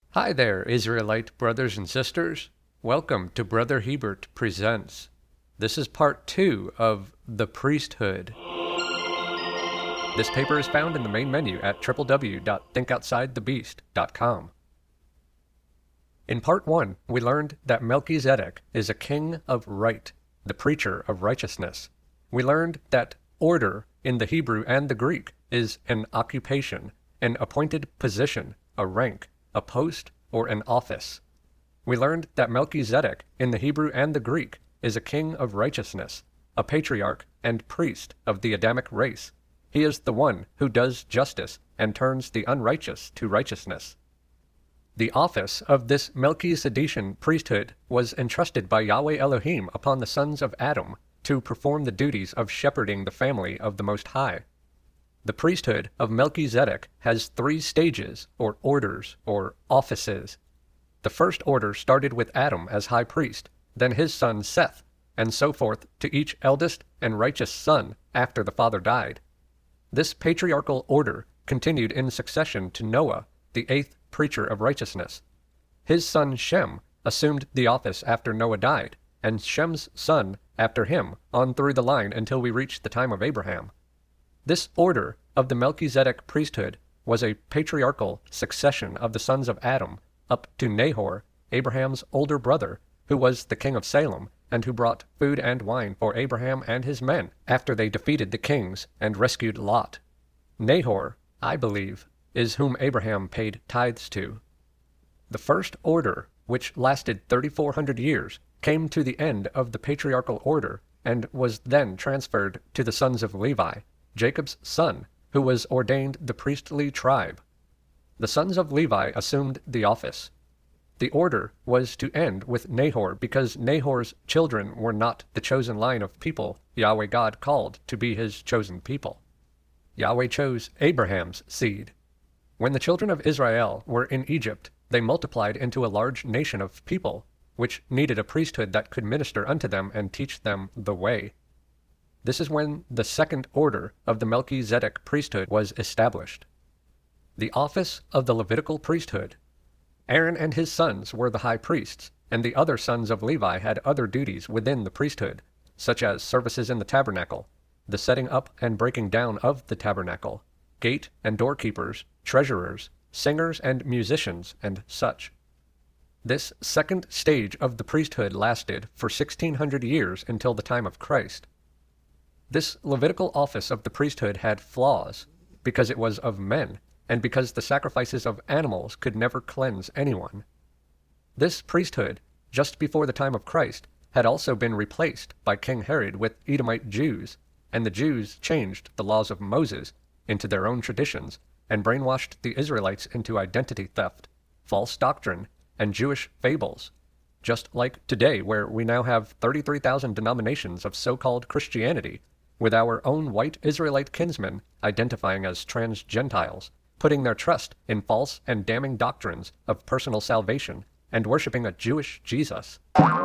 Hi there, Israelite brothers and sisters. Welcome to Brother Hebert Presents. This is part 2 of The Priesthood. This paper is found in the main menu at www.thinkoutsidethebeast.com. In part 1, we learned that Melchizedek is a king of right, the preacher of righteousness. We learned that order in the Hebrew and the Greek is an occupation, an appointed position, a rank, a post, or an office. We learned that Melchizedek in the Hebrew and the Greek is a king of righteousness, a patriarch and priest of the Adamic race. He is the one who does justice and turns the unrighteous to righteousness. The office of this Melchizedecian priesthood was entrusted by Yahweh Elohim upon the sons of Adam to perform the duties of shepherding the family of the Most High. The priesthood of Melchizedek has 3 stages, or orders, or offices. The first order started with Adam as high priest, then his son Seth, and so forth to each eldest and righteous son after the father died. This patriarchal order continued in succession to Noah, the 8th preacher of righteousness. His son Shem assumed the office after Noah died, and Shem's son after him, on through the line until we reach the time of Abraham. This order of the Melchizedek priesthood was a patriarchal succession of the sons of Adam up to Nahor, Abraham's older brother, who was the king of Salem and who brought food and wine for Abraham and his men after they defeated the kings and rescued Lot. Nahor, I believe, is whom Abraham paid tithes to. The first order, which lasted 3,400 years, came to the end of the patriarchal order and was then transferred to the sons of Levi, Jacob's son, who was ordained the priestly tribe. The sons of Levi assumed the office. The order was to end with Nahor because Nahor's children were not the chosen line of people Yahweh God called to be his chosen people. Yahweh chose Abraham's seed. When the children of Israel were in Egypt, they multiplied into a large nation of people, which needed a priesthood that could minister unto them and teach them the way. This is when the second order of the Melchizedek priesthood was established. The office of the Levitical priesthood. Aaron and his sons were the high priests, and the other sons of Levi had other duties within the priesthood, such as services in the tabernacle, the setting up and breaking down of the tabernacle, gate and doorkeepers, treasurers, singers and musicians, and such. This second stage of the priesthood lasted for 1,600 years until the time of Christ. This Levitical office of the priesthood had flaws, because it was of men, and because the sacrifices of animals could never cleanse anyone. This priesthood, just before the time of Christ, had also been replaced by King Herod with Edomite Jews, and the Jews changed the laws of Moses into their own traditions, and brainwashed the Israelites into identity theft, false doctrine, and Jewish fables, just like today where we now have 33,000 denominations of so-called Christianity, with our own white Israelite kinsmen identifying as trans-Gentiles, putting their trust in false and damning doctrines of personal salvation, and worshiping a Jewish Jesus.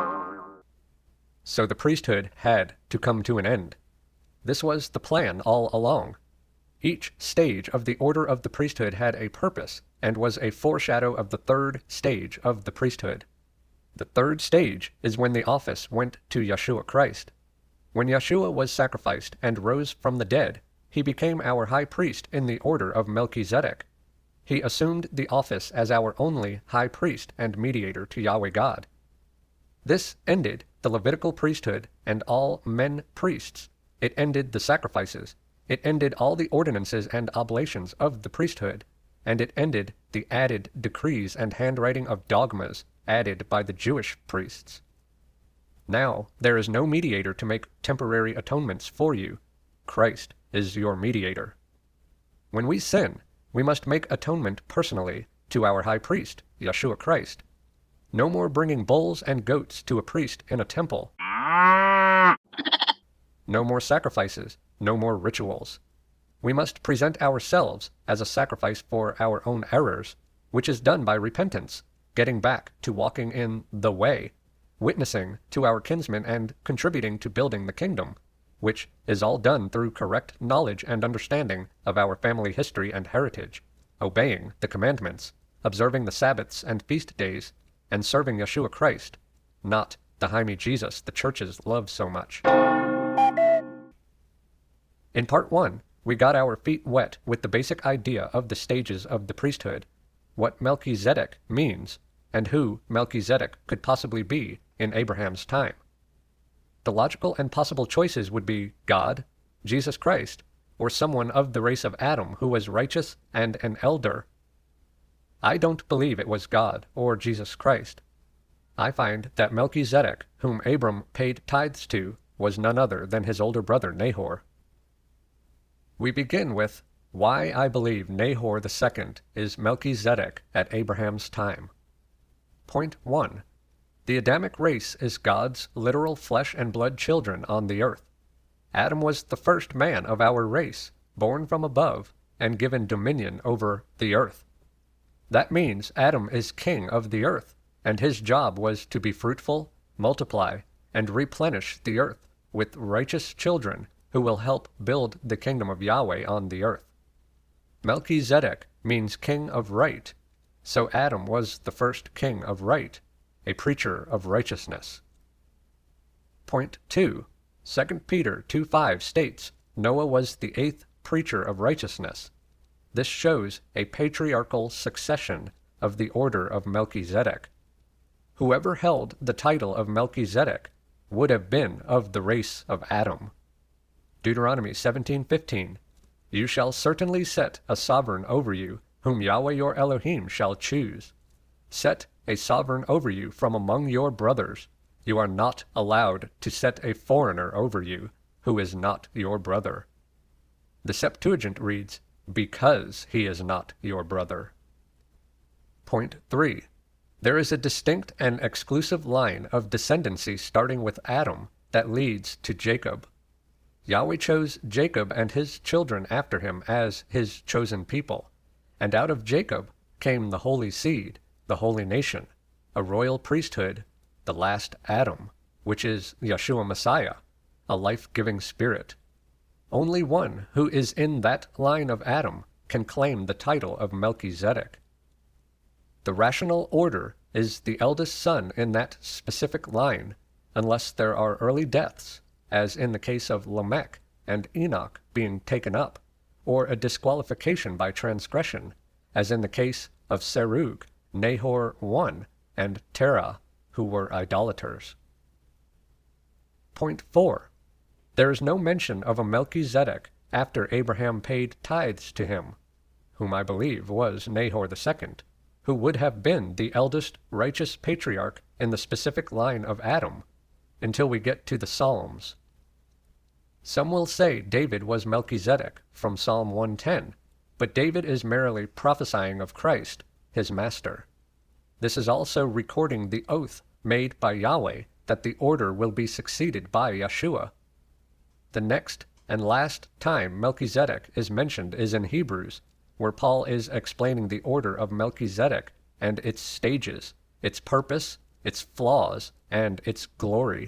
So the priesthood had to come to an end. This was the plan all along. Each stage of the order of the priesthood had a purpose, and was a foreshadow of the third stage of the priesthood. The third stage is when the office went to Yeshua Christ. When Yeshua was sacrificed and rose from the dead, he became our high priest in the order of Melchizedek. He assumed the office as our only high priest and mediator to Yahweh God. This ended the Levitical priesthood and all men priests. It ended the sacrifices. It ended all the ordinances and oblations of the priesthood, and it ended the added decrees and handwriting of dogmas added by the Jewish priests. Now there is no mediator to make temporary atonements for you. Christ is your mediator. When we sin, we must make atonement personally to our high priest, Yeshua Christ. No more bringing bulls and goats to a priest in a temple. No more sacrifices, no more rituals. We must present ourselves as a sacrifice for our own errors, which is done by repentance, getting back to walking in the way, witnessing to our kinsmen and contributing to building the kingdom, which is all done through correct knowledge and understanding of our family history and heritage, obeying the commandments, observing the Sabbaths and feast days, and serving Yeshua Christ, not the Jaime Jesus the churches love so much. In part 1, we got our feet wet with the basic idea of the stages of the priesthood, what Melchizedek means, and who Melchizedek could possibly be in Abraham's time. The logical and possible choices would be God, Jesus Christ, or someone of the race of Adam who was righteous and an elder. I don't believe it was God or Jesus Christ. I find that Melchizedek, whom Abram paid tithes to, was none other than his older brother Nahor. We begin with why I believe Nahor II is Melchizedek at Abraham's time. Point 1. The Adamic race is God's literal flesh and blood children on the earth. Adam was the first man of our race, born from above, and given dominion over the earth. That means Adam is king of the earth, and his job was to be fruitful, multiply, and replenish the earth with righteous children who will help build the kingdom of Yahweh on the earth. Melchizedek means king of right, so Adam was the first king of right, a preacher of righteousness. Point 2. 2 Peter 2:5 states Noah was the 8th preacher of righteousness. This shows a patriarchal succession of the order of Melchizedek. Whoever held the title of Melchizedek would have been of the race of Adam. Deuteronomy 17:15, You shall certainly set a sovereign over you, whom Yahweh your Elohim shall choose. Set a sovereign over you from among your brothers. You are not allowed to set a foreigner over you, who is not your brother. The Septuagint reads, because he is not your brother. Point 3. There is a distinct and exclusive line of descendancy starting with Adam that leads to Jacob. Yahweh chose Jacob and his children after him as his chosen people, and out of Jacob came the holy seed, the holy nation, a royal priesthood, the last Adam, which is Yeshua Messiah, a life-giving spirit. Only one who is in that line of Adam can claim the title of Melchizedek. The rational order is the eldest son in that specific line, unless there are early deaths, as in the case of Lamech and Enoch being taken up, or a disqualification by transgression, as in the case of Serug, Nahor I, and Terah, who were idolaters. Point 4. There is no mention of a Melchizedek after Abraham paid tithes to him, whom I believe was Nahor II, who would have been the eldest righteous patriarch in the specific line of Adam, until we get to the Psalms. Some will say David was Melchizedek from Psalm 110, but David is merely prophesying of Christ, his master. This is also recording the oath made by Yahweh that the order will be succeeded by Yeshua. The next and last time Melchizedek is mentioned is in Hebrews, where Paul is explaining the order of Melchizedek and its stages, its purpose, its flaws, and its glory.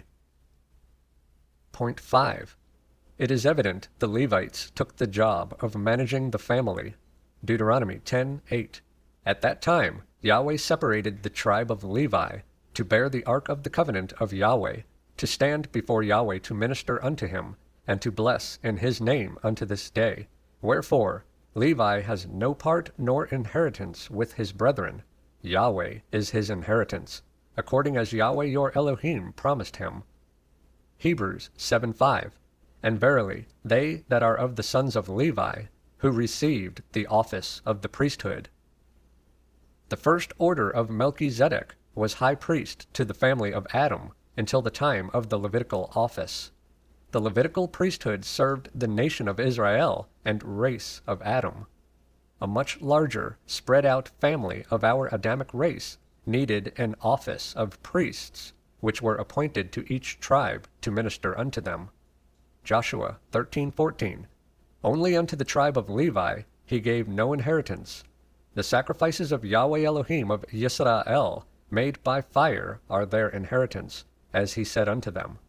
Point 5. It is evident the Levites took the job of managing the family. Deuteronomy 10:8. At that time, Yahweh separated the tribe of Levi to bear the ark of the covenant of Yahweh, to stand before Yahweh to minister unto him, and to bless in his name unto this day. Wherefore, Levi has no part nor inheritance with his brethren. Yahweh is his inheritance, according as Yahweh your Elohim promised him. Hebrews 7:5. And verily, they that are of the sons of Levi, who received the office of the priesthood. The first order of Melchizedek was high priest to the family of Adam until the time of the Levitical office. The Levitical priesthood served the nation of Israel and race of Adam. A much larger, spread-out family of our Adamic race needed an office of priests, which were appointed to each tribe to minister unto them. Joshua 13:14. Only unto the tribe of Levi he gave no inheritance. The sacrifices of Yahweh Elohim of Yisrael, made by fire, are their inheritance, as he said unto them.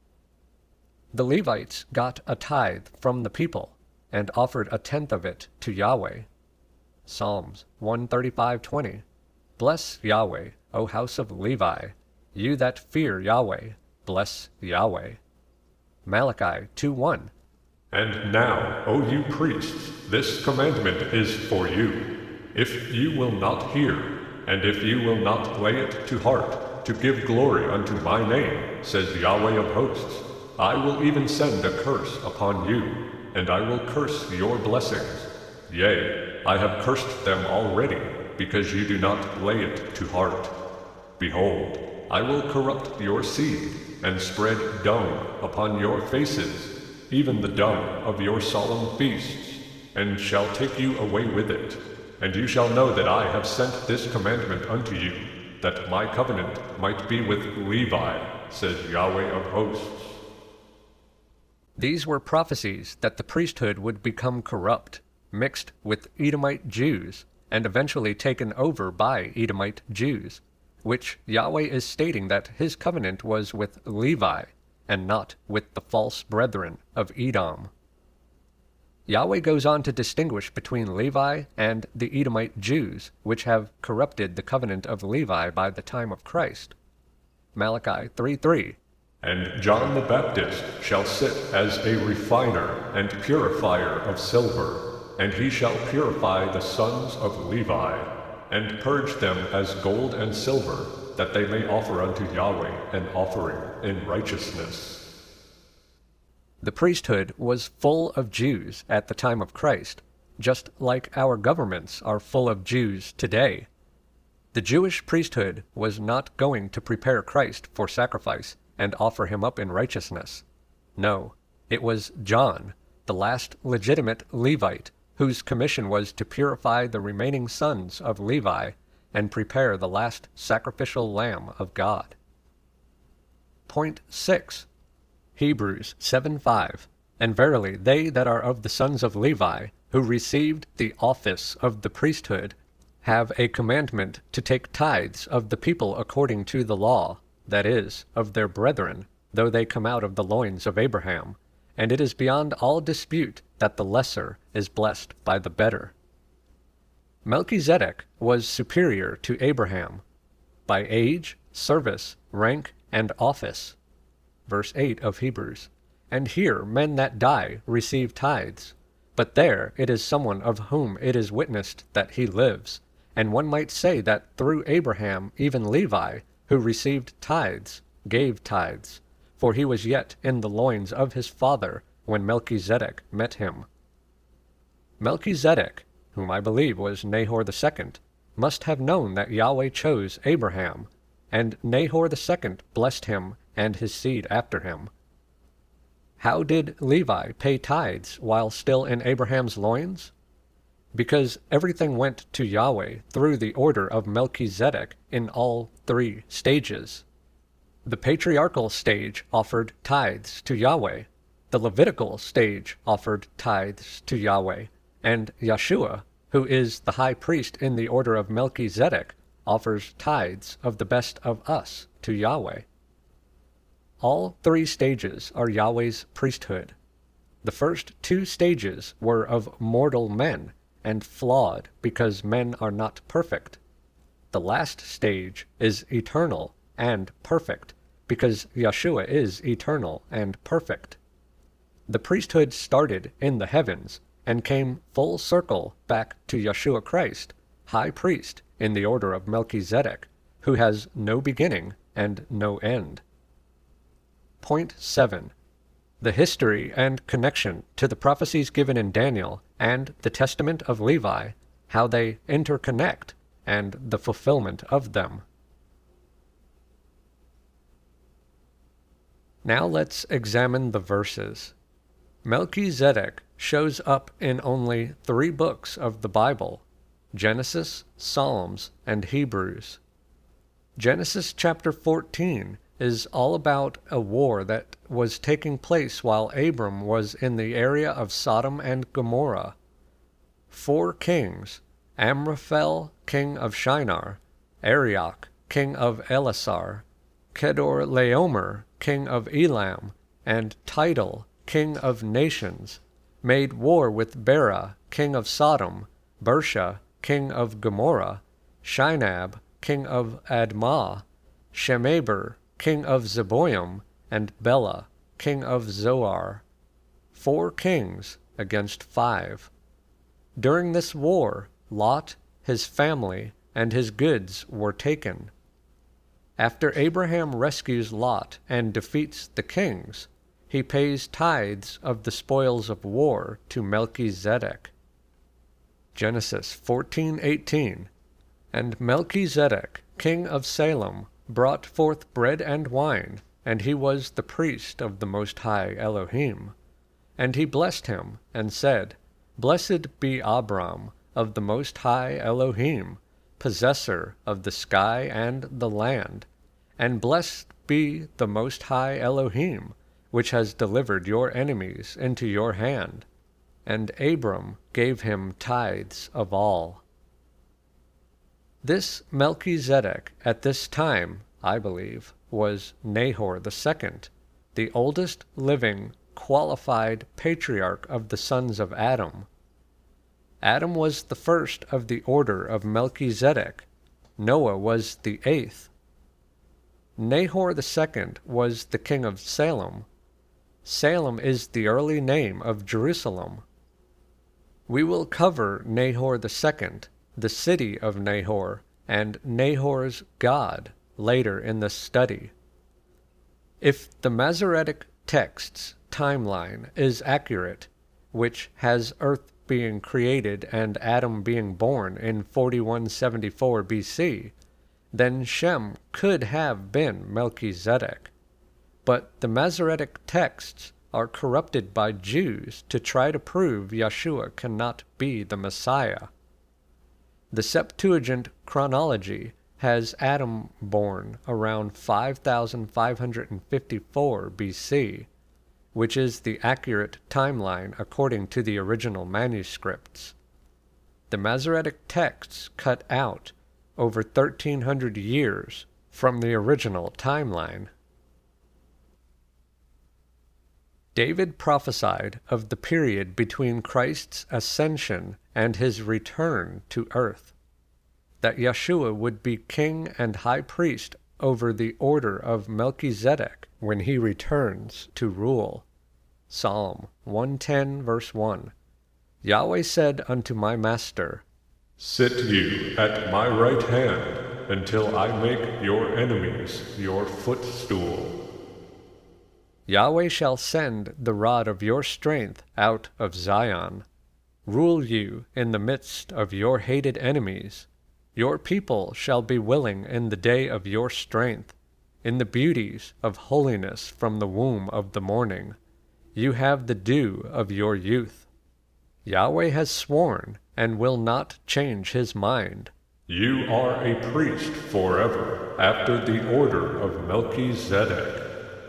The Levites got a tithe from the people, and offered a tenth of it to Yahweh. Psalms 135:20. Bless Yahweh, O house of Levi, you that fear Yahweh, bless Yahweh. Malachi 2:1. And now, O you priests, this commandment is for you. If you will not hear, and if you will not lay it to heart, to give glory unto my name, says Yahweh of hosts, I will even send a curse upon you, and I will curse your blessings. Yea, I have cursed them already, because you do not lay it to heart. Behold, I will corrupt your seed, and spread dung upon your faces, even the dung of your solemn feasts, and shall take you away with it. And you shall know that I have sent this commandment unto you, that my covenant might be with Levi, says Yahweh of hosts. These were prophecies that the priesthood would become corrupt, mixed with Edomite Jews, and eventually taken over by Edomite Jews, which Yahweh is stating that his covenant was with Levi, and not with the false brethren of Edom. Yahweh goes on to distinguish between Levi and the Edomite Jews, which have corrupted the covenant of Levi by the time of Christ. Malachi 3:3. And John the Baptist shall sit as a refiner and purifier of silver, and he shall purify the sons of Levi, and purge them as gold and silver, that they may offer unto Yahweh an offering in righteousness. The priesthood was full of Jews at the time of Christ, just like our governments are full of Jews today. The Jewish priesthood was not going to prepare Christ for sacrifice and offer him up in righteousness. No, it was John, the last legitimate Levite, whose commission was to purify the remaining sons of Levi and prepare the last sacrificial lamb of God. Point 6. Hebrews 7:5. And verily they that are of the sons of Levi, who received the office of the priesthood, have a commandment to take tithes of the people according to the law, that is, of their brethren, though they come out of the loins of Abraham. And it is beyond all dispute that the lesser is blessed by the better. Melchizedek was superior to Abraham by age, service, rank, and office. Verse 8 of Hebrews. And here men that die receive tithes, but there it is someone of whom it is witnessed that he lives. And one might say that through Abraham even Levi, who received tithes, gave tithes, for he was yet in the loins of his father when Melchizedek met him. Melchizedek, whom I believe was Nahor II, must have known that Yahweh chose Abraham, and Nahor II blessed him and his seed after him. How did Levi pay tithes while still in Abraham's loins? Because everything went to Yahweh through the order of Melchizedek in all three stages. The patriarchal stage offered tithes to Yahweh, the Levitical stage offered tithes to Yahweh, and Yeshua, who is the high priest in the order of Melchizedek, offers tithes of the best of us to Yahweh. All three stages are Yahweh's priesthood. The first two stages were of mortal men, and flawed because men are not perfect. The last stage is eternal and perfect, because Yeshua is eternal and perfect. The priesthood started in the heavens, and came full circle back to Yeshua Christ, high priest in the order of Melchizedek, who has no beginning and no end. Point 7. The history and connection to the prophecies given in Daniel and the Testament of Levi, how they interconnect, and the fulfillment of them. Now let's examine the verses. Melchizedek shows up in only 3 books of the Bible: Genesis, Psalms, and Hebrews. Genesis chapter 14 is all about a war that was taking place while Abram was in the area of Sodom and Gomorrah. 4 kings, Amraphel, king of Shinar, Arioch, king of Elasar, Kedorlaomer, king of Elam, and Tidal, king of nations, made war with Bera, king of Sodom, Bersha, king of Gomorrah, Shinab, king of Admah, Shemeber, king of Zeboim, and Bela, king of Zoar. 4 kings against 5. During this war, Lot, his family, and his goods were taken. After Abraham rescues Lot and defeats the kings, he pays tithes of the spoils of war to Melchizedek. Genesis 14:18. And Melchizedek, king of Salem, brought forth bread and wine, and he was the priest of the Most High Elohim. And he blessed him, and said, Blessed be Abram of the Most High Elohim, possessor of the sky and the land, and blessed be the Most High Elohim, which has delivered your enemies into your hand. And Abram gave him tithes of all. This Melchizedek at this time, I believe, was Nahor II, the oldest living qualified patriarch of the sons of Adam. Adam was the first of the order of Melchizedek. Noah was the 8th. Nahor II was the king of Salem. Salem is the early name of Jerusalem. We will cover Nahor II, the city of Nahor, and Nahor's god later in the study. If the Masoretic text's timeline is accurate, which has Earth being created and Adam being born in 4174 BC, then Shem could have been Melchizedek. But the Masoretic texts are corrupted by Jews to try to prove Yeshua cannot be the Messiah. The Septuagint chronology has Adam born around 5554 BC, which is the accurate timeline according to the original manuscripts. The Masoretic texts cut out over 1300 years from the original timeline. David prophesied of the period between Christ's ascension and his return to earth, that Yeshua would be king and high priest over the order of Melchizedek when he returns to rule. Psalm 110, verse 1. Yahweh said unto my master, Sit you at my right hand until I make your enemies your footstool. Yahweh shall send the rod of your strength out of Zion. Rule you in the midst of your hated enemies. Your people shall be willing in the day of your strength, in the beauties of holiness from the womb of the morning. You have the dew of your youth. Yahweh has sworn and will not change his mind. You are a priest forever, after the order of Melchizedek.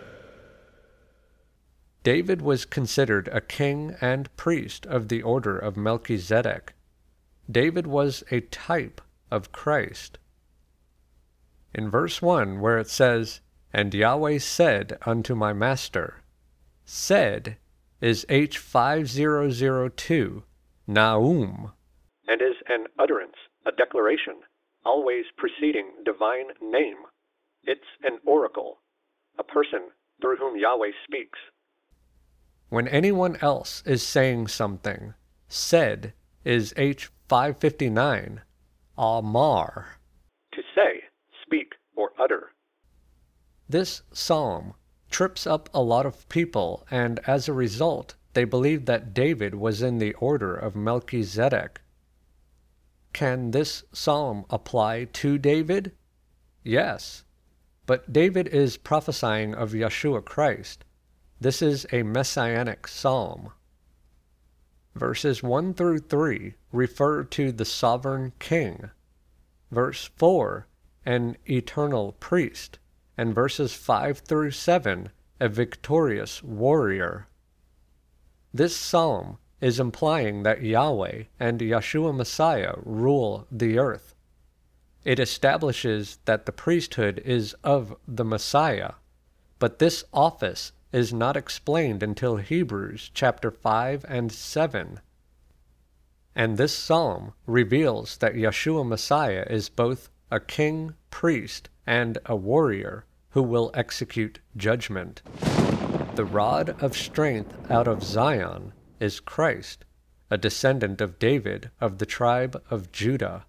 David was considered a king and priest of the order of Melchizedek. David was a type of Christ. In verse 1, where it says, And Yahweh said unto my master, said is H5002, Naum, and is an utterance, a declaration, always preceding divine name. It's an oracle, a person through whom Yahweh speaks. When anyone else is saying something, said is H559, Amar, to say, speak, or utter. This psalm trips up a lot of people, and as a result, they believe that David was in the order of Melchizedek. Can this psalm apply to David? Yes, but David is prophesying of Yeshua Christ. This is a messianic psalm. Verses 1 through 3 refer to the sovereign king. Verse 4, an eternal priest. And verses 5 through 7, a victorious warrior. This psalm is implying that Yahweh and Yeshua Messiah rule the earth. It establishes that the priesthood is of the Messiah, but this office is not explained until Hebrews chapter 5 and 7. And this psalm reveals that Yeshua Messiah is both a king, priest, and a warrior who will execute judgment. The rod of strength out of Zion is Christ, a descendant of David of the tribe of Judah.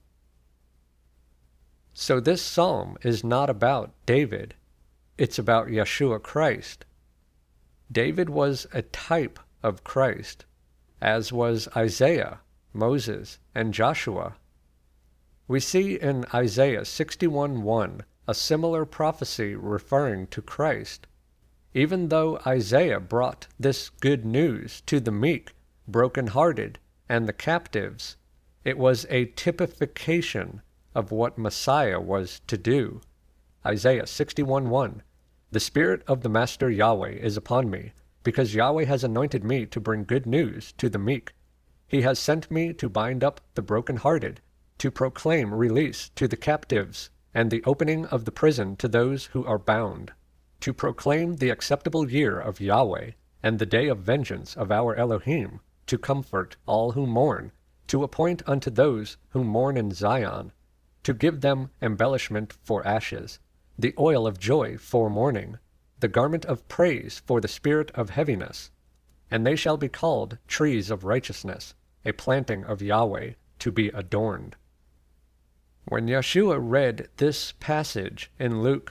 So this psalm is not about David, it's about Yeshua Christ. David was a type of Christ, as was Isaiah, Moses, and Joshua. We see in Isaiah 61:1 a similar prophecy referring to Christ. Even though Isaiah brought this good news to the meek, broken-hearted, and the captives, it was a typification of what Messiah was to do. Isaiah 61:1, "The Spirit of the Master Yahweh is upon me, because Yahweh has anointed me to bring good news to the meek. He has sent me to bind up the broken-hearted, to proclaim release to the captives, and the opening of the prison to those who are bound, to proclaim the acceptable year of Yahweh, and the day of vengeance of our Elohim, to comfort all who mourn, to appoint unto those who mourn in Zion, to give them embellishment for ashes, the oil of joy for mourning, the garment of praise for the spirit of heaviness. And they shall be called trees of righteousness, a planting of Yahweh, to be adorned." When Yeshua read this passage in Luke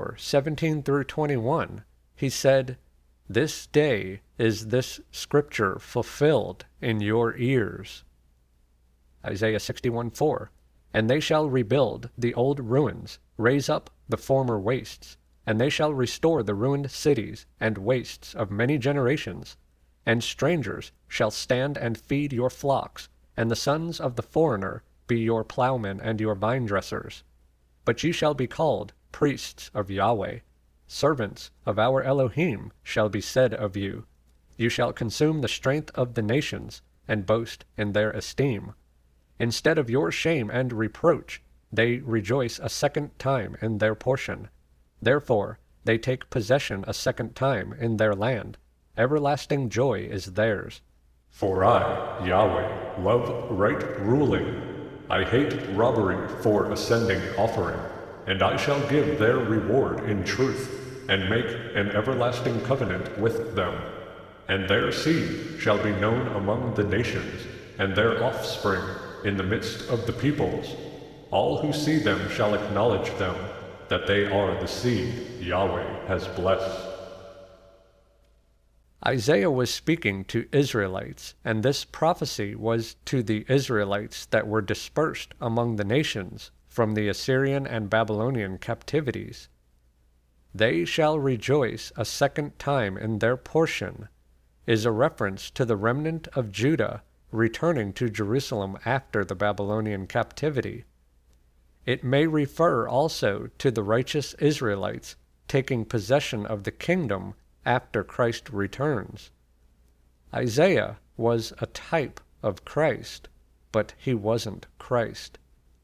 4:17-21, he said, "This day is this scripture fulfilled in your ears." Isaiah 61:4, "And they shall rebuild the old ruins, raise up the former wastes, and they shall restore the ruined cities and wastes of many generations. And strangers shall stand and feed your flocks, and the sons of the foreigner be your plowmen and your vine-dressers. But ye shall be called priests of Yahweh. Servants of our Elohim shall be said of you. You shall consume the strength of the nations, and boast in their esteem. Instead of your shame and reproach, they rejoice a second time in their portion. Therefore they take possession a second time in their land. Everlasting joy is theirs. For I, Yahweh, love right ruling. I hate robbery for ascending offering, and I shall give their reward in truth, and make an everlasting covenant with them. And their seed shall be known among the nations, and their offspring in the midst of the peoples. All who see them shall acknowledge them, that they are the seed Yahweh has blessed." Isaiah was speaking to Israelites, and this prophecy was to the Israelites that were dispersed among the nations from the Assyrian and Babylonian captivities. "They shall rejoice a second time in their portion" is a reference to the remnant of Judah returning to Jerusalem after the Babylonian captivity. It may refer also to the righteous Israelites taking possession of the kingdom after Christ returns. Isaiah was a type of Christ, but he wasn't Christ.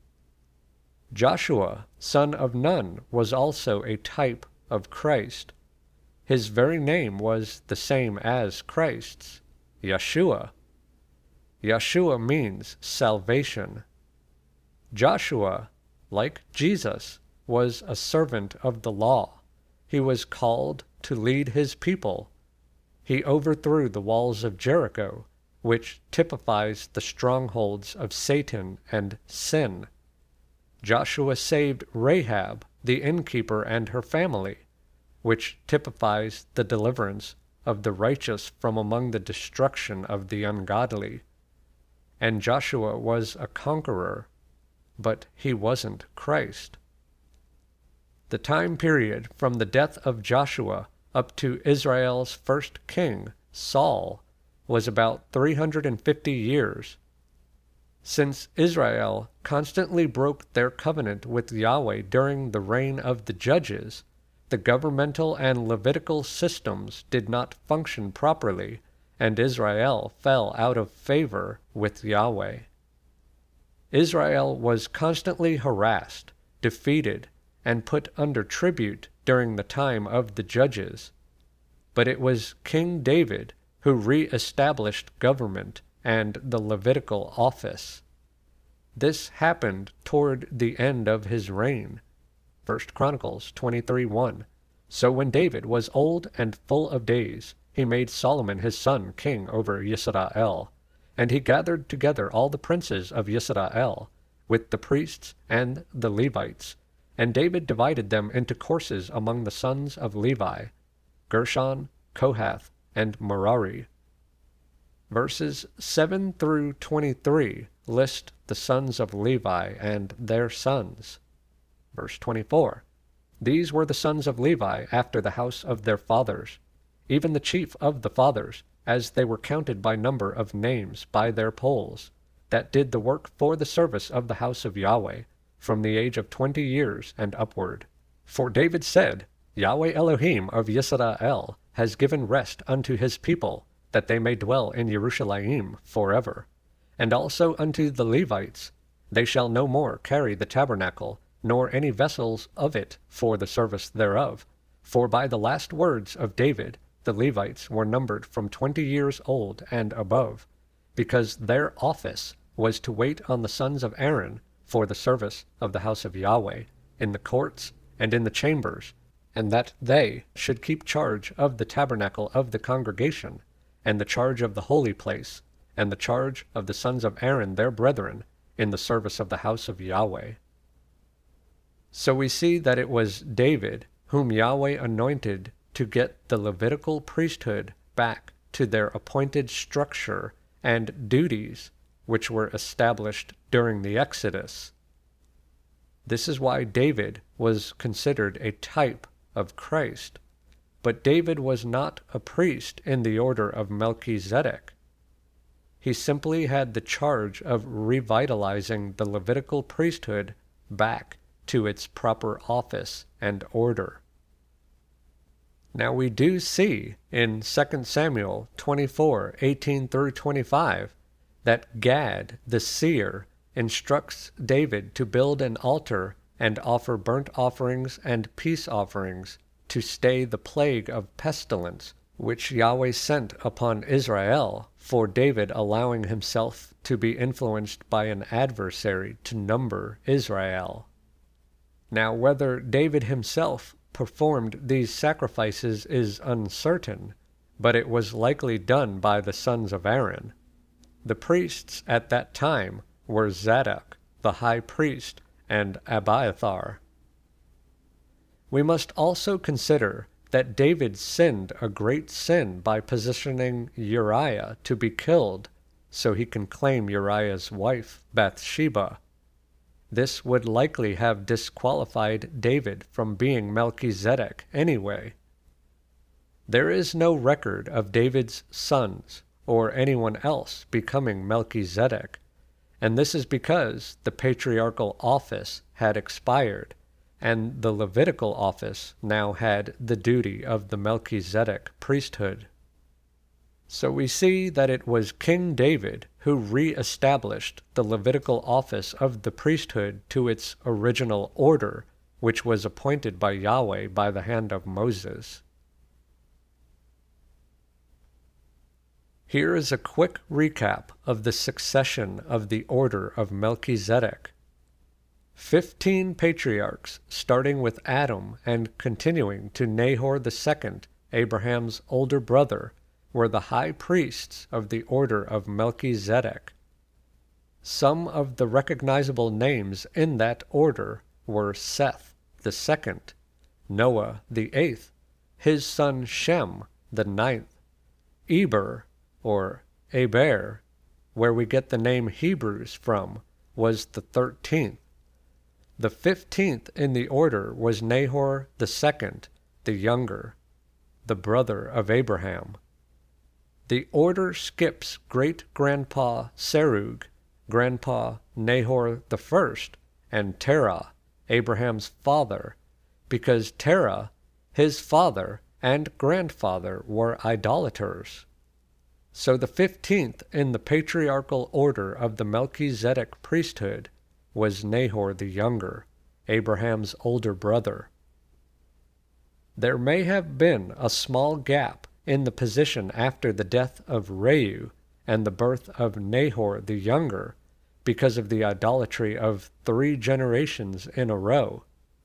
Joshua, son of Nun, was also a type of Christ. His very name was the same as Christ's, Yeshua. Yeshua means salvation. Joshua, like Jesus, was a servant of the law. He was called to lead his people. He overthrew the walls of Jericho, which typifies the strongholds of Satan and sin. Joshua saved Rahab, the innkeeper, and her family, which typifies the deliverance of the righteous from among the destruction of the ungodly. And Joshua was a conqueror, but he wasn't Christ. The time period from the death of Joshua up to Israel's first king, Saul, was about 350 years. Since Israel constantly broke their covenant with Yahweh during the reign of the judges, the governmental and Levitical systems did not function properly, and Israel fell out of favor with Yahweh. Israel was constantly harassed, defeated, and put under tribute during the time of the judges. But it was King David who re-established government and the Levitical office. This happened toward the end of his reign. 1 Chronicles 23:1. So when David was old and full of days, he made Solomon his son king over Yisrael. And he gathered together all the princes of Yisrael, with the priests and the Levites. And David divided them into courses among the sons of Levi, Gershon, Kohath, and Merari. Verses 7 through 23 list the sons of Levi and their sons. Verse 24. These were the sons of Levi after the house of their fathers, even the chief of the fathers, as they were counted by number of names by their polls, that did the work for the service of the house of Yahweh, from the age of 20 years and upward. For David said, Yahweh Elohim of Yisrael has given rest unto his people, that they may dwell in Jerusalem forever. And also unto the Levites, they shall no more carry the tabernacle, nor any vessels of it for the service thereof. For by the last words of David, the Levites were numbered from 20 years old and above, because their office was to wait on the sons of Aaron for the service of the house of Yahweh, in the courts and in the chambers, and that they should keep charge of the tabernacle of the congregation, and the charge of the holy place, and the charge of the sons of Aaron their brethren, in the service of the house of Yahweh. So we see that it was David whom Yahweh anointed to get the Levitical priesthood back to their appointed structure and duties, which were established during the Exodus. This is why David was considered a type of Christ. But David was not a priest in the order of Melchizedek. He simply had the charge of revitalizing the Levitical priesthood back to its proper office and order. Now we do see in 2 Samuel 24:18 through 25 that Gad the seer instructs David to build an altar and offer burnt offerings and peace offerings to stay the plague of pestilence which Yahweh sent upon Israel, for David allowing himself to be influenced by an adversary to number Israel. Now whether David himself performed these sacrifices is uncertain, but it was likely done by the sons of Aaron. The priests at that time were Zadok, the high priest, and Abiathar. We must also consider that David sinned a great sin by positioning Uriah to be killed so he can claim Uriah's wife, Bathsheba. This would likely have disqualified David from being Melchizedek anyway. There is no record of David's sons or anyone else becoming Melchizedek, and this is because the patriarchal office had expired, and the Levitical office now had the duty of the Melchizedek priesthood. So we see that it was King David who re-established the Levitical office of the priesthood to its original order, which was appointed by Yahweh by the hand of Moses. Here is a quick recap of the succession of the order of Melchizedek. 15 patriarchs, starting with Adam and continuing to Nahor II, Abraham's older brother, were the high priests of the order of Melchizedek. Some of the recognizable names in that order were Seth the second, Noah the 8th, his son Shem the 9th, Eber, or Eber, where we get the name Hebrews from, was the 13th. The 15th in the order was Nahor II, the younger, the brother of Abraham. The order skips great-grandpa Serug, grandpa Nahor I, and Terah, Abraham's father, because Terah, his father and grandfather, were idolaters. So the 15th in the patriarchal order of the Melchizedek priesthood was Nahor the younger, Abraham's older brother. There may have been a small gap in the position after the death of Reu, and the birth of Nahor the younger, because of the idolatry of 3 generations in a row.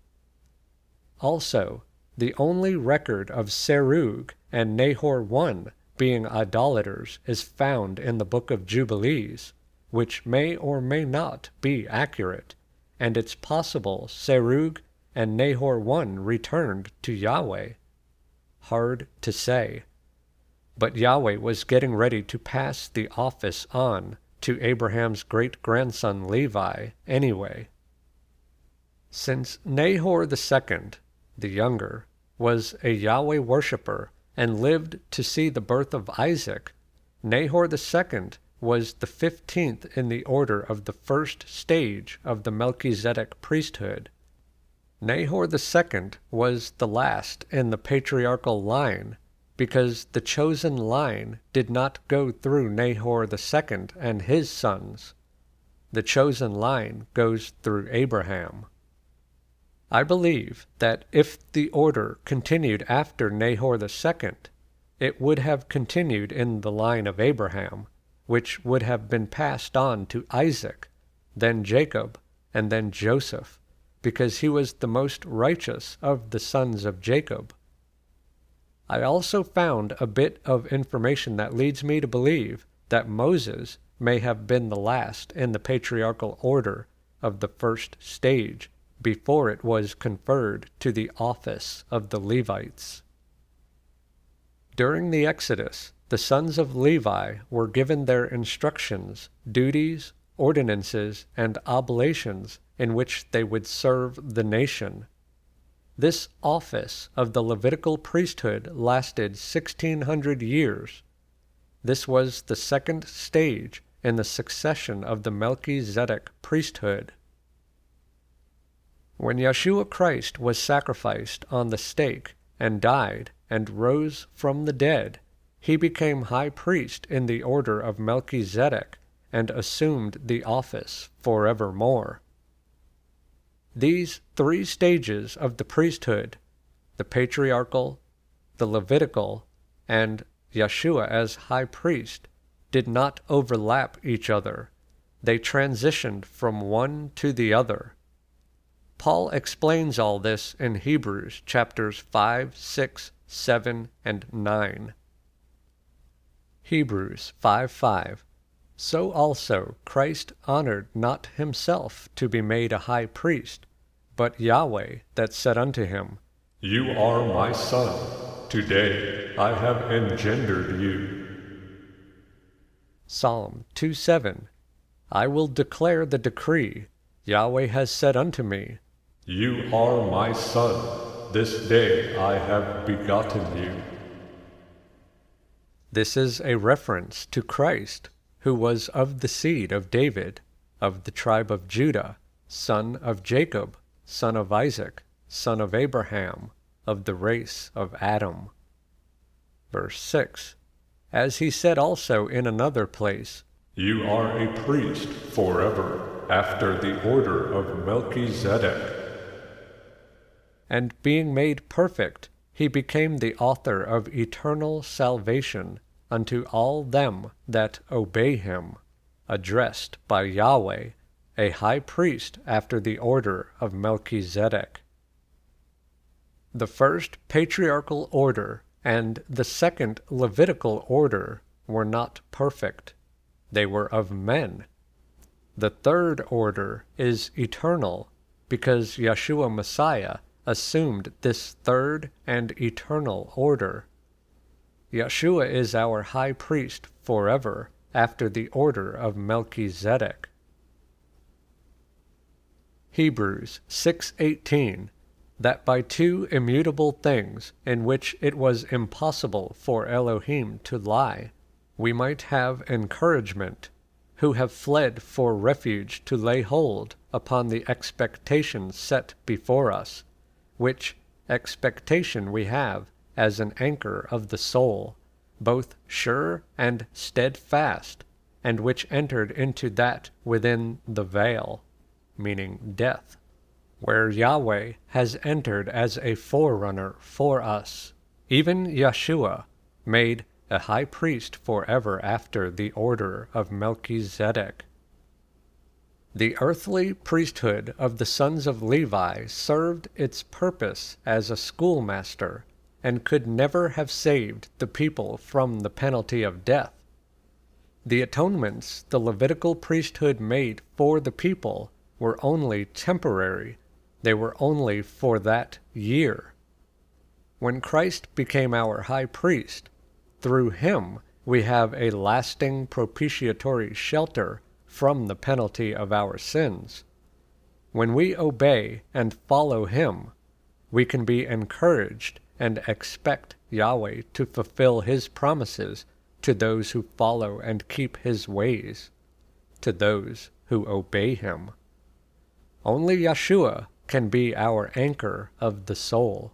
Also, the only record of Serug and Nahor I being idolaters is found in the Book of Jubilees, which may or may not be accurate, and it's possible Serug and Nahor I returned to Yahweh. Hard to say. But Yahweh was getting ready to pass the office on to Abraham's great-grandson Levi anyway. Since Nahor II, the younger, was a Yahweh worshipper and lived to see the birth of Isaac, Nahor II was the 15th in the order of the first stage of the Melchizedek priesthood. Nahor II was the last in the patriarchal line, because the chosen line did not go through Nahor II and his sons. The chosen line goes through Abraham. I believe that if the order continued after Nahor II, it would have continued in the line of Abraham, which would have been passed on to Isaac, then Jacob, and then Joseph, because he was the most righteous of the sons of Jacob. I also found a bit of information that leads me to believe that Moses may have been the last in the patriarchal order of the first stage before it was conferred to the office of the Levites. During the Exodus, the sons of Levi were given their instructions, duties, ordinances, and oblations in which they would serve the nation. This office of the Levitical priesthood lasted 1,600 years. This was the second stage in the succession of the Melchizedek priesthood. When Yeshua Christ was sacrificed on the stake and died and rose from the dead, he became high priest in the order of Melchizedek and assumed the office forevermore. These 3 stages of the priesthood, the patriarchal, the Levitical, and Yeshua as high priest, did not overlap each other. They transitioned from one to the other. Paul explains all this in Hebrews chapters 5, 6, 7, and 9. Hebrews 5:5. So also Christ honored not himself to be made a high priest, but Yahweh that said unto him, You are my son. Today I have engendered you. Psalm 2:7. I will declare the decree. Yahweh has said unto me, You are my son. This day I have begotten you. This is a reference to Christ, who was of the seed of David, of the tribe of Judah, son of Jacob, son of Isaac, son of Abraham, of the race of Adam. Verse 6. As he said also in another place, You are a priest forever, after the order of Melchizedek. And being made perfect, he became the author of eternal salvation unto all them that obey him, addressed by Yahweh, a high priest after the order of Melchizedek. The first patriarchal order and the second Levitical order were not perfect. They were of men. The third order is eternal, because Yeshua Messiah assumed this third and eternal order. Yeshua is our high priest forever, after the order of Melchizedek. Hebrews 6:18, that by 2 immutable things, in which it was impossible for Elohim to lie, we might have encouragement, who have fled for refuge to lay hold upon the expectation set before us, which expectation we have as an anchor of the soul, both sure and steadfast, and which entered into that within the veil, meaning death, where Yahweh has entered as a forerunner for us, even Yeshua, made a high priest forever after the order of Melchizedek. The earthly priesthood of the sons of Levi served its purpose as a schoolmaster, and could never have saved the people from the penalty of death. The atonements the Levitical priesthood made for the people were only temporary. They were only for that year. When Christ became our high priest, through him we have a lasting propitiatory shelter from the penalty of our sins. When we obey and follow him, we can be encouraged and expect Yahweh to fulfill his promises to those who follow and keep his ways, to those who obey him. Only Yeshua can be our anchor of the soul.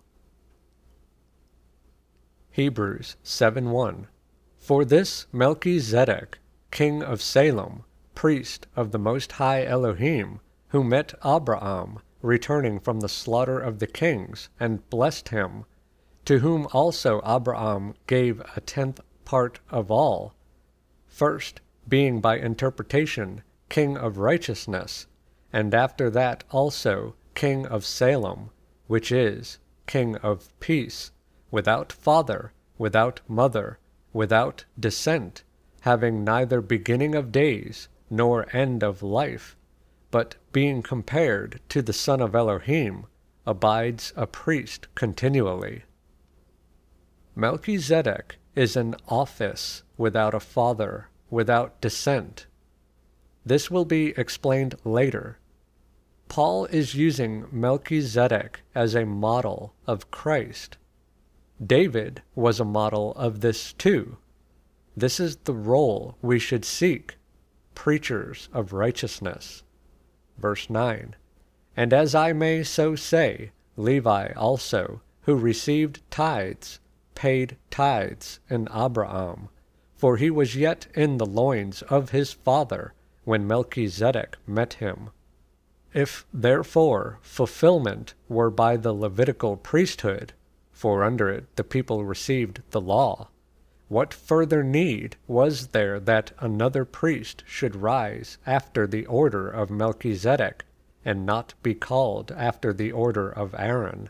Hebrews 7:1. For this Melchizedek, king of Salem, priest of the Most High Elohim, who met Abraham returning from the slaughter of the kings, and blessed him, to whom also Abraham gave a 10th part of all, first being by interpretation king of righteousness, and after that also king of Salem, which is king of peace, without father, without mother, without descent, having neither beginning of days nor end of life, but being compared to the Son of Elohim, abides a priest continually. Melchizedek is an office without a father, without descent. This will be explained later. Paul is using Melchizedek as a model of Christ. David was a model of this too. This is the role we should seek, preachers of righteousness. Verse 9. And as I may so say, Levi also, who received tithes, paid tithes in Abraham, for he was yet in the loins of his father when Melchizedek met him. If therefore fulfillment were by the Levitical priesthood, for under it the people received the law, what further need was there that another priest should rise after the order of Melchizedek, and not be called after the order of Aaron?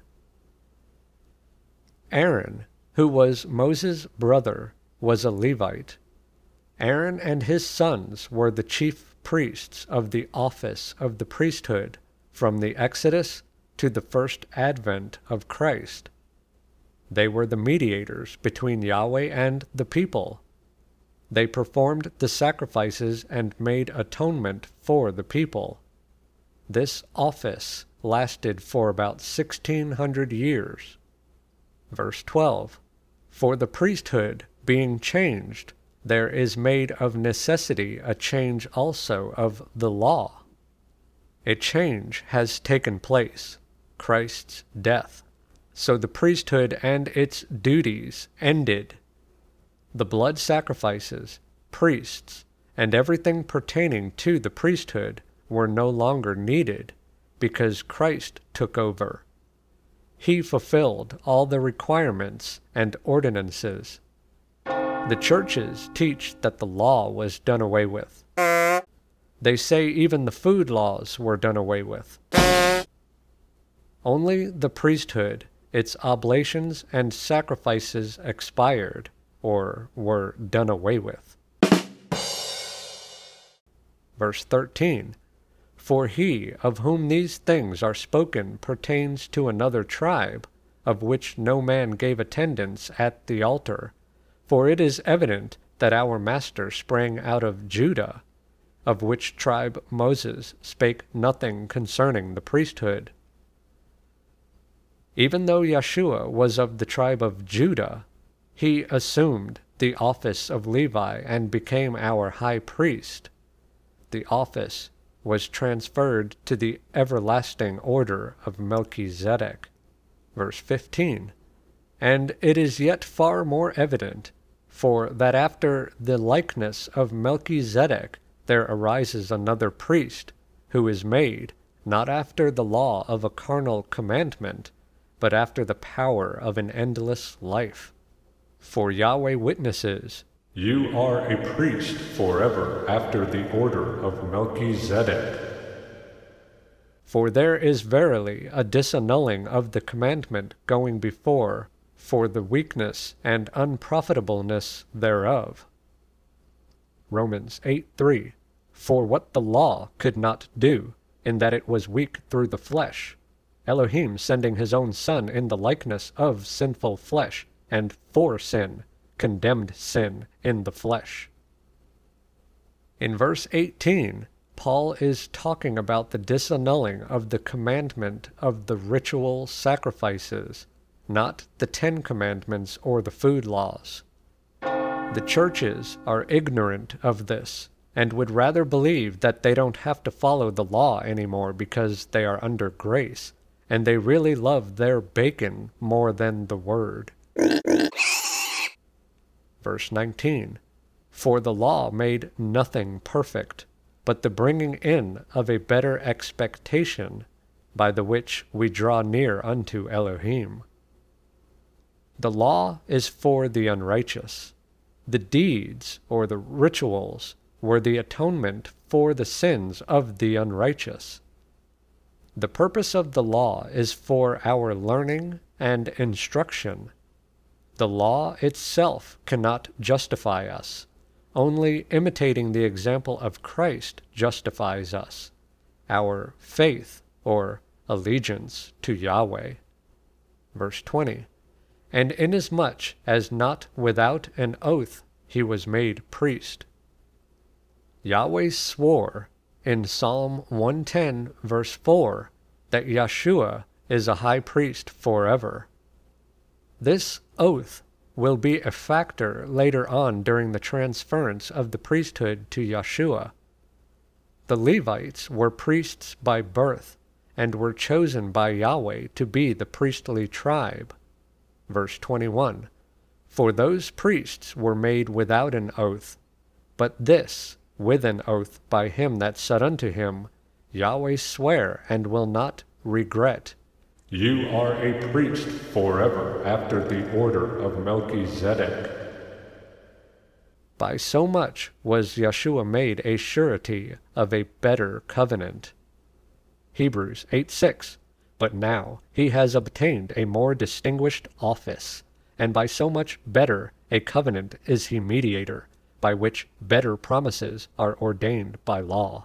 Aaron, who was Moses' brother, was a Levite. Aaron and his sons were the chief priests of the office of the priesthood from the Exodus to the first advent of Christ. They were the mediators between Yahweh and the people. They performed the sacrifices and made atonement for the people. This office lasted for about 1600 years. Verse 12. For the priesthood being changed, there is made of necessity a change also of the law. A change has taken place, Christ's death. So the priesthood and its duties ended. The blood sacrifices, priests, and everything pertaining to the priesthood were no longer needed, because Christ took over. He fulfilled all the requirements and ordinances. The churches teach that the law was done away with. They say even the food laws were done away with. Only the priesthood, its oblations and sacrifices expired, or were done away with. Verse 13. For he of whom these things are spoken pertains to another tribe, of which no man gave attendance at the altar. For it is evident that our Master sprang out of Judah, of which tribe Moses spake nothing concerning the priesthood. Even though Yeshua was of the tribe of Judah, he assumed the office of Levi and became our high priest. The office was transferred to the everlasting order of Melchizedek. Verse 15. And it is yet far more evident, for that after the likeness of Melchizedek there arises another priest, who is made, not after the law of a carnal commandment, but after the power of an endless life. For Yahweh witnesses, You are a priest forever after the order of Melchizedek. for there is verily a disannulling of the commandment going before, for the weakness and unprofitableness thereof. Romans 8:3. For what the law could not do, in that it was weak through the flesh, Elohim sending his own Son in the likeness of sinful flesh, and for sin, condemned sin in the flesh. In verse 18, Paul is talking about the disannulling of the commandment of the ritual sacrifices, not the 10 Commandments or the food laws. The churches are ignorant of this, and would rather believe that they don't have to follow the law anymore because they are under grace, and they really love their bacon more than the word. Verse 19. For the law made nothing perfect, but the bringing in of a better expectation, by the which we draw near unto Elohim. The law is for the unrighteous. The deeds, or the rituals, were the atonement for the sins of the unrighteous. The purpose of the law is for our learning and instruction. The law itself cannot justify us. Only imitating the example of Christ justifies us, our faith or allegiance to Yahweh. Verse 20. And inasmuch as not without an oath he was made priest. Yahweh swore in Psalm 110, verse 4, that Yeshua is a high priest forever. This oath will be a factor later on during the transference of the priesthood to Yeshua. The Levites were priests by birth, and were chosen by Yahweh to be the priestly tribe. Verse 21. For those priests were made without an oath, but this with an oath by him that said unto him, Yahweh sware and will not regret. You are a priest forever after the order of Melchizedek. By so much was Yeshua made a surety of a better covenant. Hebrews 8:6. But now he has obtained a more distinguished office, and by so much better a covenant is he mediator, by which better promises are ordained by law.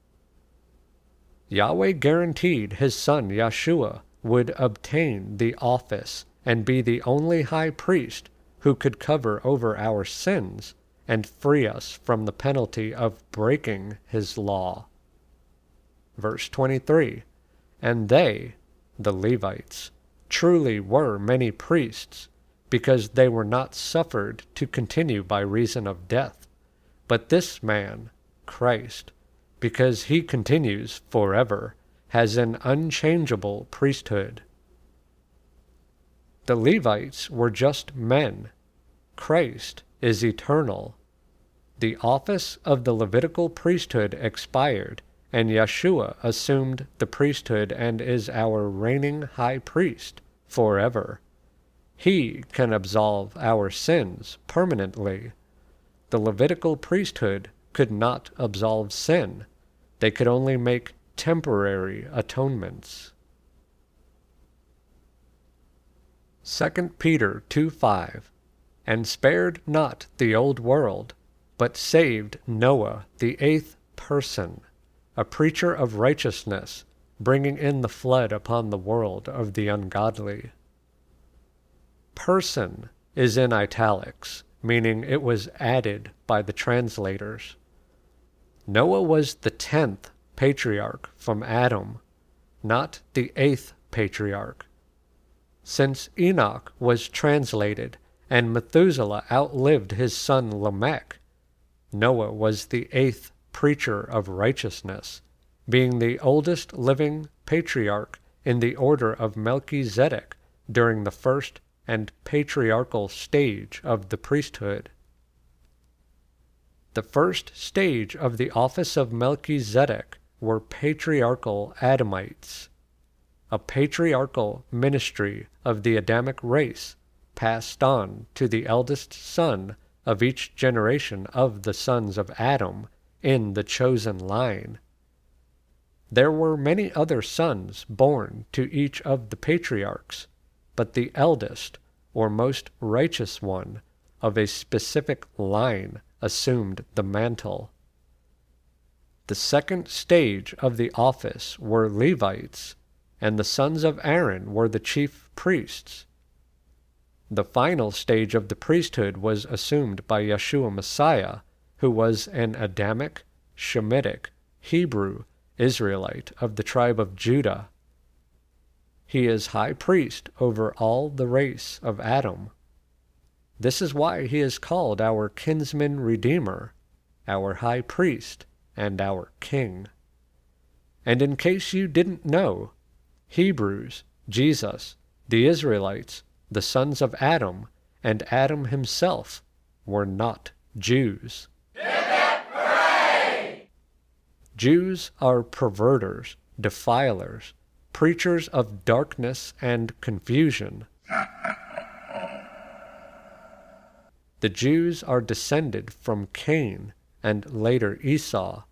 Yahweh guaranteed his son Yeshua would obtain the office and be the only high priest who could cover over our sins and free us from the penalty of breaking his law. Verse 23. And they, the Levites, truly were many priests, because they were not suffered to continue by reason of death. But this man, Christ, because he continues forever, has an unchangeable priesthood. The Levites were just men. Christ is eternal. The office of the Levitical priesthood expired, and Yeshua assumed the priesthood and is our reigning high priest forever. He can absolve our sins permanently. The Levitical priesthood could not absolve sin. They could only make temporary atonements. 2 Peter 2:5. And spared not the old world, but saved Noah, the 8th person, a preacher of righteousness, bringing in the flood upon the world of the ungodly. Person is in italics, meaning it was added by the translators. Noah was the 10th patriarch from Adam, not the 8th patriarch. Since Enoch was translated and Methuselah outlived his son Lamech, Noah was the 8th preacher of righteousness, being the oldest living patriarch in the order of Melchizedek during the first and patriarchal stage of the priesthood. The first stage of the office of Melchizedek were patriarchal Adamites, a patriarchal ministry of the Adamic race passed on to the eldest son of each generation of the sons of Adam in the chosen line. There were many other sons born to each of the patriarchs, but the eldest, or most righteous one, of a specific line assumed the mantle. The second stage of the office were Levites, and the sons of Aaron were the chief priests. The final stage of the priesthood was assumed by Yeshua Messiah, who was an Adamic, Shemitic, Hebrew Israelite of the tribe of Judah. He is high priest over all the race of Adam. This is why he is called our kinsman redeemer, our high priest, and our king. And in case you didn't know, Hebrews, Jesus, the Israelites, the sons of Adam, and Adam himself were not Jews. Jews are perverters, defilers, preachers of darkness and confusion. The Jews are descended from Cain and later Esau.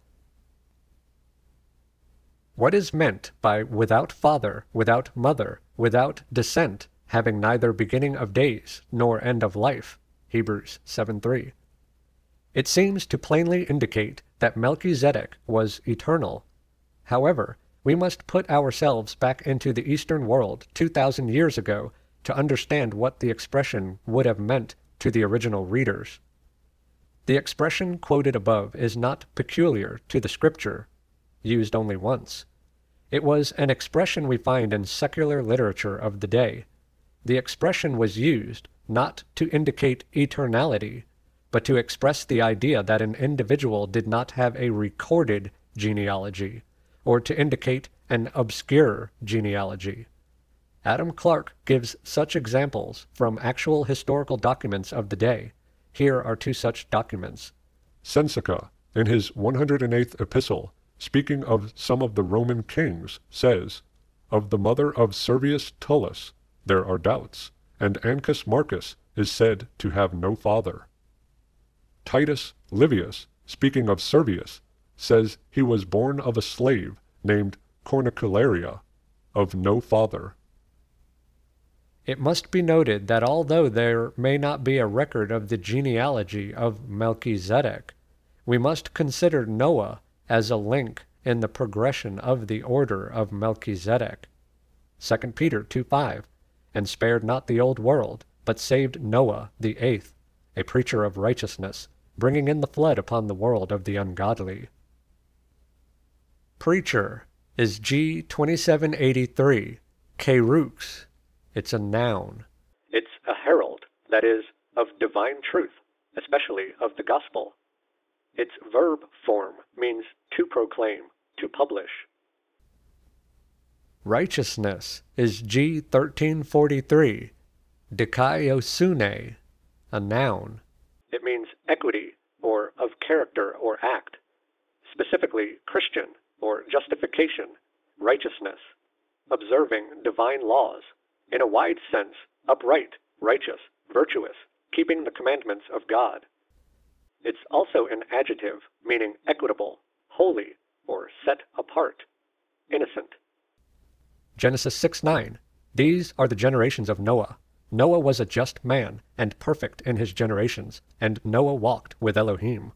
What is meant by without father, without mother, without descent, having neither beginning of days nor end of life? Hebrews 7:3. It seems to plainly indicate that Melchizedek was eternal. However, we must put ourselves back into the Eastern world 2,000 years ago to understand what the expression would have meant to the original readers. The expression quoted above is not peculiar to the Scripture, used only once. It was an expression we find in secular literature of the day. The expression was used not to indicate eternality, but to express the idea that an individual did not have a recorded genealogy, or to indicate an obscure genealogy. Adam Clarke gives such examples from actual historical documents of the day. Here are two such documents. Sensica, in his 108th epistle, speaking of some of the Roman kings, says, "Of the mother of Servius Tullus there are doubts, and Ancus Marcus is said to have no father." Titus Livius, speaking of Servius, says he was born of a slave named Cornicularia, of no father. It must be noted that although there may not be a record of the genealogy of Melchizedek, we must consider Noah as a link in the progression of the order of Melchizedek. 2 Peter 2:5, "And spared not the old world, but saved Noah the eighth, a preacher of righteousness, bringing in the flood upon the world of the ungodly." Preacher is G2783, Kerux. It's a noun. It's a herald, that is, of divine truth, especially of the gospel. Its verb form means to proclaim, to publish. Righteousness is G1343, Dikaiosune, a noun. It means equity, or of character or act, specifically Christian, or justification, righteousness, observing divine laws, in a wide sense, upright, righteous, virtuous, keeping the commandments of God. It's also an adjective meaning equitable, holy, or set apart, innocent. Genesis 6:9. These are the generations of Noah. Noah was a just man, and perfect in his generations, and Noah walked with Elohim.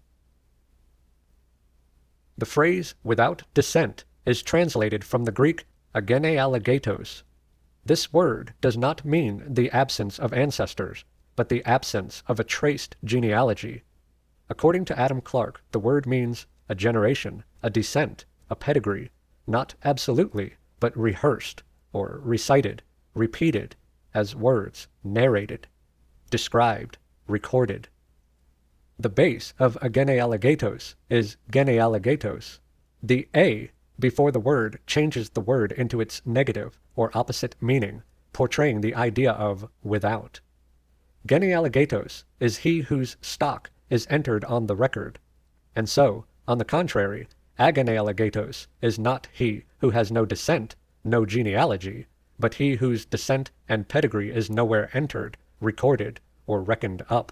The phrase without descent is translated from the Greek agenealogetos. This word does not mean the absence of ancestors, but the absence of a traced genealogy. According to Adam Clarke, the word means a generation, a descent, a pedigree, not absolutely, but rehearsed, or recited, repeated, as words, narrated, described, recorded. The base of agenealogetos is genealogetos. The a before the word changes the word into its negative or opposite meaning, portraying the idea of without. Genealogetos is he whose stock is entered on the record, and so, on the contrary, agenealogetos is not he who has no descent, no genealogy, but he whose descent and pedigree is nowhere entered, recorded or reckoned up.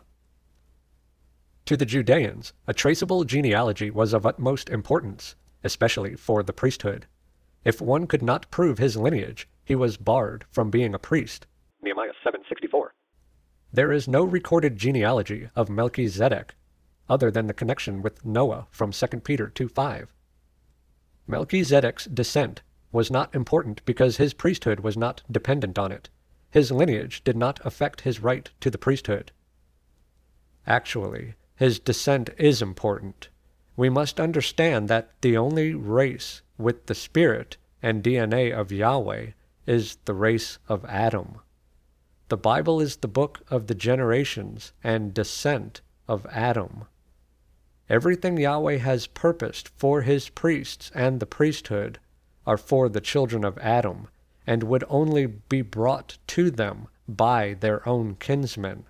To the Judeans, a traceable genealogy was of utmost importance, especially for the priesthood. If one could not prove his lineage, he was barred from being a priest. Nehemiah 7:64. There is no recorded genealogy of Melchizedek, other than the connection with Noah from 2 Peter 2:5. Melchizedek's descent was not important because his priesthood was not dependent on it. His lineage did not affect his right to the priesthood. Actually, his descent is important. We must understand that the only race with the spirit and DNA of Yahweh is the race of Adam. The Bible is the book of the generations and descent of Adam. Everything Yahweh has purposed for his priests and the priesthood are for the children of Adam, and would only be brought to them by their own kinsmen.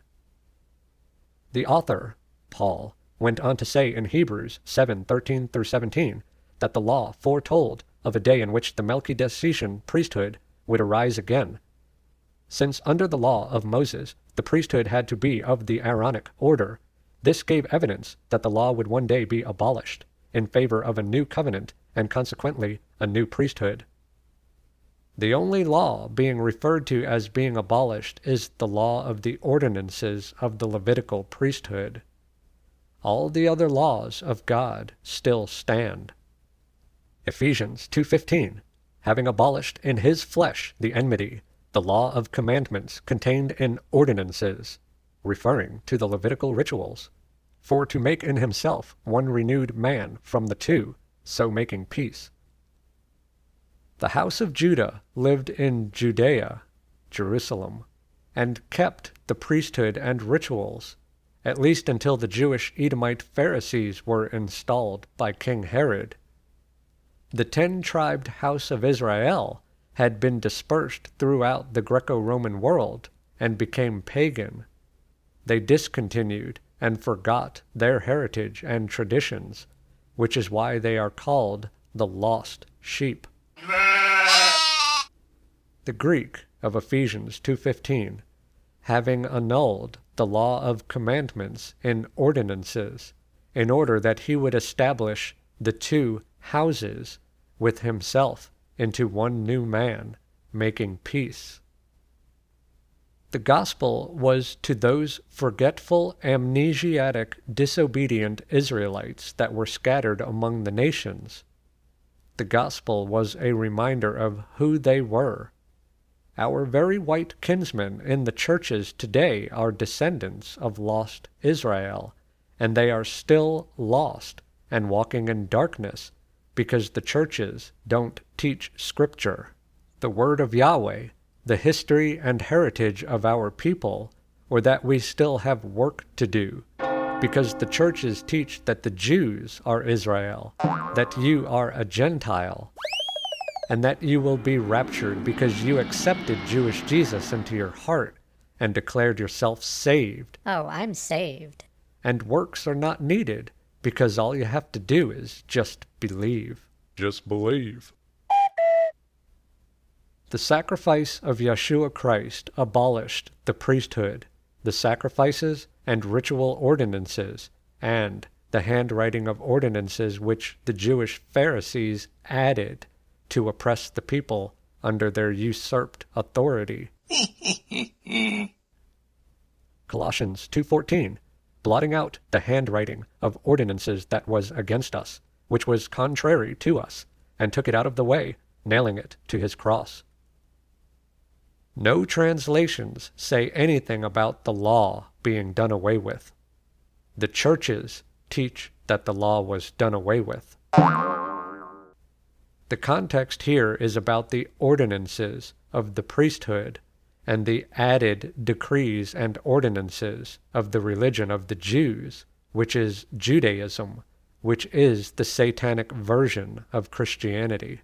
The author, Paul, went on to say in Hebrews 7:13-17 that the law foretold of a day in which the Melchizedecian priesthood would arise again. Since under the law of Moses the priesthood had to be of the Aaronic order, this gave evidence that the law would one day be abolished in favor of a new covenant and consequently a new priesthood. The only law being referred to as being abolished is the law of the ordinances of the Levitical priesthood. All the other laws of God still stand. Ephesians 2:15, having abolished in his flesh the enmity, the law of commandments contained in ordinances, referring to the Levitical rituals, for to make in himself one renewed man from the two, so making peace. The house of Judah lived in Judea, Jerusalem, and kept the priesthood and rituals, at least until the Jewish Edomite Pharisees were installed by King Herod. The 10-tribed house of Israel had been dispersed throughout the Greco-Roman world and became pagan. They discontinued and forgot their heritage and traditions, which is why they are called the lost sheep. The Greek of Ephesians 2:15, having annulled the law of commandments in ordinances, in order that he would establish the two houses with himself into one new man, making peace. The gospel was to those forgetful, amnesiac, disobedient Israelites that were scattered among the nations. The gospel was a reminder of who they were. Our very white kinsmen in the churches today are descendants of lost Israel, and they are still lost and walking in darkness because the churches don't teach Scripture, the Word of Yahweh, the history and heritage of our people, or that we still have work to do, because the churches teach that the Jews are Israel, that you are a Gentile, and that you will be raptured because you accepted Jewish Jesus into your heart and declared yourself saved. Oh, I'm saved. And works are not needed because all you have to do is just believe. Just believe. The sacrifice of Yeshua Christ abolished the priesthood, the sacrifices and ritual ordinances, and the handwriting of ordinances which the Jewish Pharisees added to oppress the people under their usurped authority. Colossians 2:14, blotting out the handwriting of ordinances that was against us, which was contrary to us, and took it out of the way, nailing it to his cross. No translations say anything about the law being done away with. The churches teach that the law was done away with. The context here is about the ordinances of the priesthood and the added decrees and ordinances of the religion of the Jews, which is Judaism, which is the satanic version of Christianity.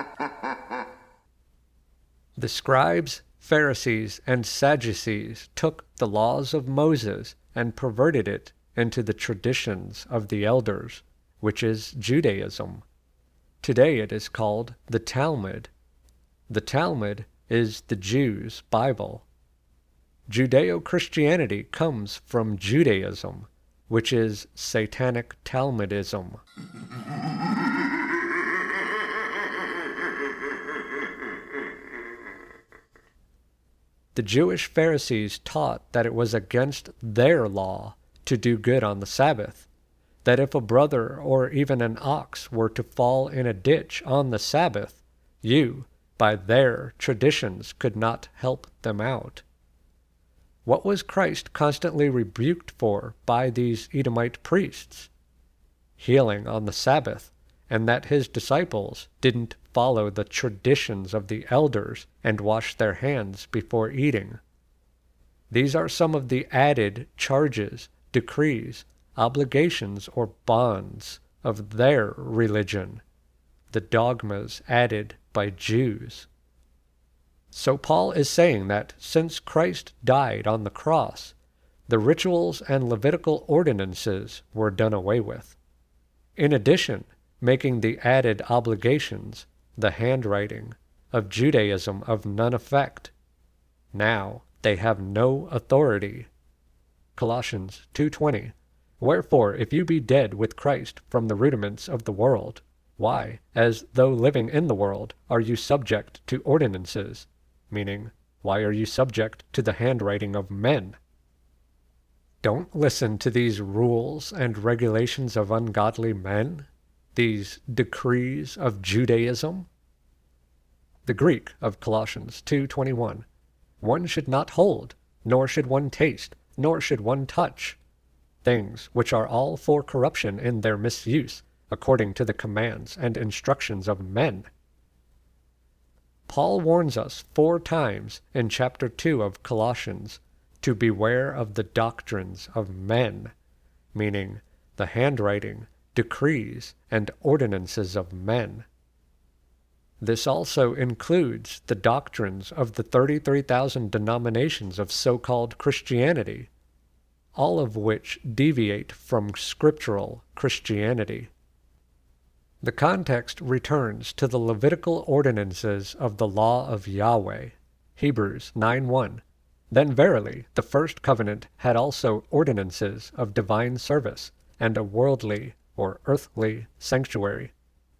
The scribes, Pharisees, and Sadducees took the laws of Moses and perverted it into the traditions of the elders, which is Judaism. Today it is called the Talmud. The Talmud is the Jews' Bible. Judeo-Christianity comes from Judaism, which is Satanic Talmudism. The Jewish Pharisees taught that it was against their law to do good on the Sabbath, that if a brother or even an ox were to fall in a ditch on the Sabbath, you, by their traditions, could not help them out. What was Christ constantly rebuked for by these Edomite priests? Healing on the Sabbath, and that his disciples didn't follow the traditions of the elders and wash their hands before eating. These are some of the added charges, decrees, obligations, or bonds of their religion, the dogmas added by Jews. So Paul is saying that since Christ died on the cross, the rituals and Levitical ordinances were done away with. In addition, making the added obligations, the handwriting, of Judaism of none effect. Now they have no authority. Colossians 2:20. Wherefore, if you be dead with Christ from the rudiments of the world, why, as though living in the world, are you subject to ordinances? Meaning, why are you subject to the handwriting of men? Don't listen to these rules and regulations of ungodly men, these decrees of Judaism. The Greek of Colossians 2:21. One should not hold, nor should one taste, nor should one touch things which are all for corruption in their misuse, according to the commands and instructions of men. Paul warns us 4 times in chapter 2 of Colossians to beware of the doctrines of men, meaning the handwriting, decrees, and ordinances of men. This also includes the doctrines of the 33,000 denominations of so-called Christianity, all of which deviate from scriptural Christianity. The context returns to the Levitical ordinances of the law of Yahweh, Hebrews 9:1. Then verily the first covenant had also ordinances of divine service, and a worldly or earthly sanctuary.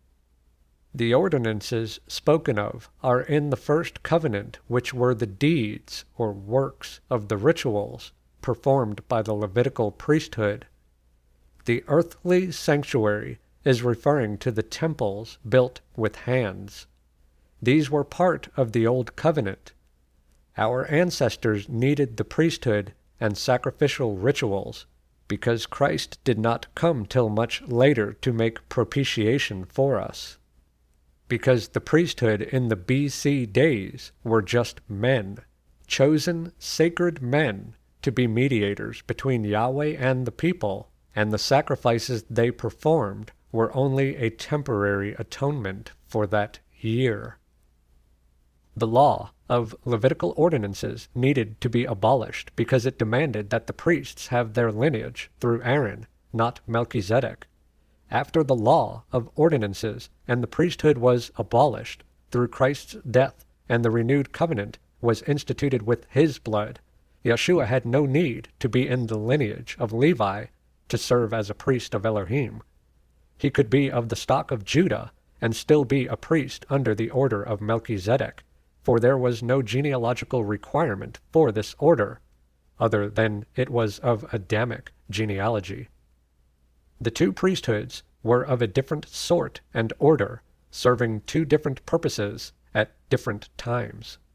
The ordinances spoken of are in the first covenant, which were the deeds or works of the rituals performed by the Levitical priesthood. The earthly sanctuary is referring to the temples built with hands. These were part of the Old Covenant. Our ancestors needed the priesthood and sacrificial rituals because Christ did not come till much later to make propitiation for us. Because the priesthood in the BC days were just men, chosen sacred men to be mediators between Yahweh and the people, and the sacrifices they performed were only a temporary atonement for that year. The law of Levitical ordinances needed to be abolished because it demanded that the priests have their lineage through Aaron, not Melchizedek. After the law of ordinances and the priesthood was abolished through Christ's death and the renewed covenant was instituted with his blood, Yeshua had no need to be in the lineage of Levi to serve as a priest of Elohim. He could be of the stock of Judah and still be a priest under the order of Melchizedek, for there was no genealogical requirement for this order, other than it was of Adamic genealogy. The 2 priesthoods were of a different sort and order, serving 2 different purposes at different times.